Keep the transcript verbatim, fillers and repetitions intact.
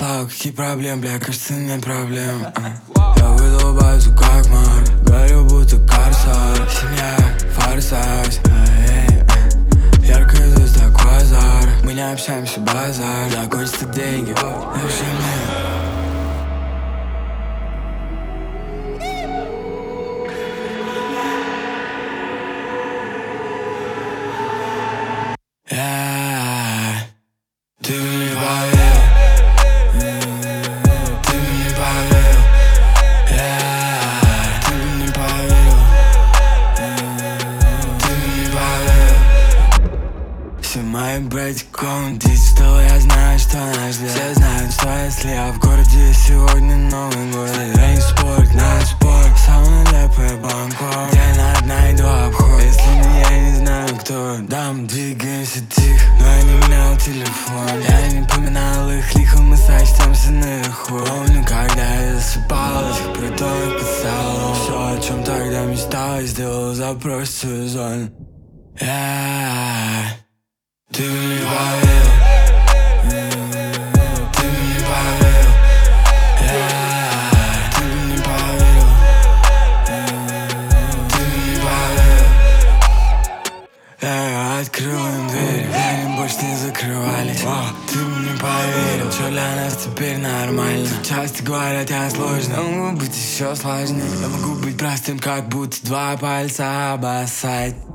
слава, какие проблемы, бля, кажется, нет проблем. Я выдал базу как Марк, горю будто корсар. Семья, форсаж, яркая звезда, квазар. Мы не общаемся, базар, закончатся деньги, напиши мне. Yeah, ты мне поверил, ты мне поверил, yeah, ты мне поверил, ты мне поверил. Все мои братья комнаты, что я знаю, что нас ждет. Все знают, что если я в городе сегодня Новый год. Я не спорт, надо спорт, самая нелепая Бангкок, где на найду обход. Если не я не знаю кто, дам двигаемся тихо, но я не менял телефон. Я не поминал их лихо, мы сочтемся наверху. Помню, когда я засыпал, этих притонов под столом. Все, о чем тогда мечтал, я сделал запрос в свою зону. Yeah, ты мне поверил, ты мне поверил, yeah, ты мне поверил, ты мне поверил. Я открыл им дверь, они больше не закрывались. О, ты мне поверил, что для нас теперь нормально. Часто говорят, я сложный, я могу быть еще сложнее. Я могу быть простым, как будто два пальца обоссать.